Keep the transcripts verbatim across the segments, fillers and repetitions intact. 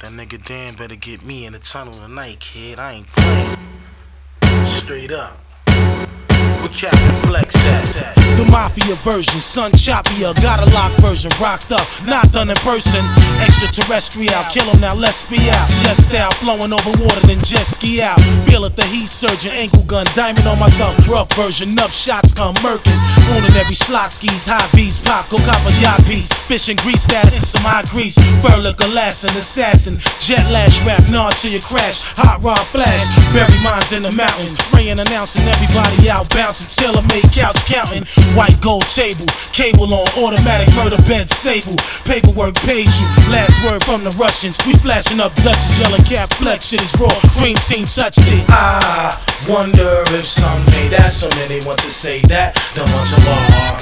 That nigga Dan better get me in the tunnel tonight, kid. I ain't playing. Straight up. Where Captain Flex at? The Mafia version, Son Choppier, got a lock version, rocked up, not done in person. Extraterrestrial, kill him now, let's be out. Jet style, flowing over water, then jet ski out. Feel it, the heat surgeon, ankle gun, diamond on my thumb. Rough version, enough shots come murking. Owning every slot skis, high V's, pop, go cop a yacht piece. Fish and grease status, and some high grease. Furlick, Alassan, assassin. Jet lash rap, nod till you crash. Hot rod flash, bury mines in the mountains. Spraying, announcing everybody out, bouncing till I make couch counting. White gold table, cable on, automatic murder bed, sable. Paperwork paid you, last word from the Russians. We flashing up Dutchess, yelling Cap Flex, shit is raw, cream team touched it. I wonder if someday that so many want to say that the want to war.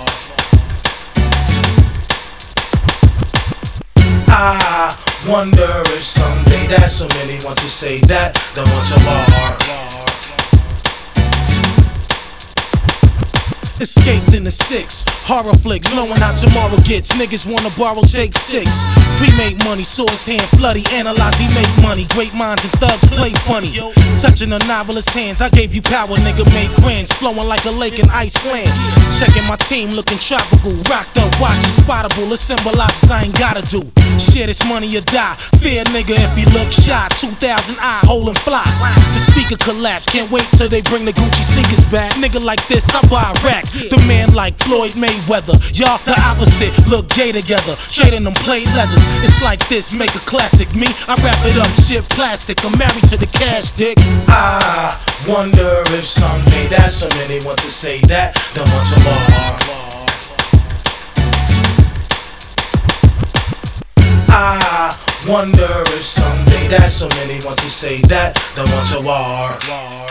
I wonder if someday that so many want to say that the want to war. Escaped in the six, horror flicks, knowing how tomorrow gets. Niggas wanna borrow, take six. Cremate money, saw his hand floody, analyze, he make money. Great minds and thugs play funny. Touching a novelist's hands, I gave you power, nigga, make grands. Flowing like a lake in Iceland. Checking my team, looking tropical. Rocked up, watches spottable, it symbolizes I ain't gotta do. Share this money or die. Fear nigga if he look shy. two thousand I, hole and fly. The speaker collapse, can't wait till they bring the Gucci sneakers back. Nigga like this, I buy a rack. The man like Floyd Mayweather, y'all the opposite, look gay together. Trading them plate leathers, it's like this, make a classic. Me, I wrap it up, shit plastic. I'm married to the cash, dick. I wonder if someday that so many want to say that the want to war. I wonder if someday that so many want to say that the want to war.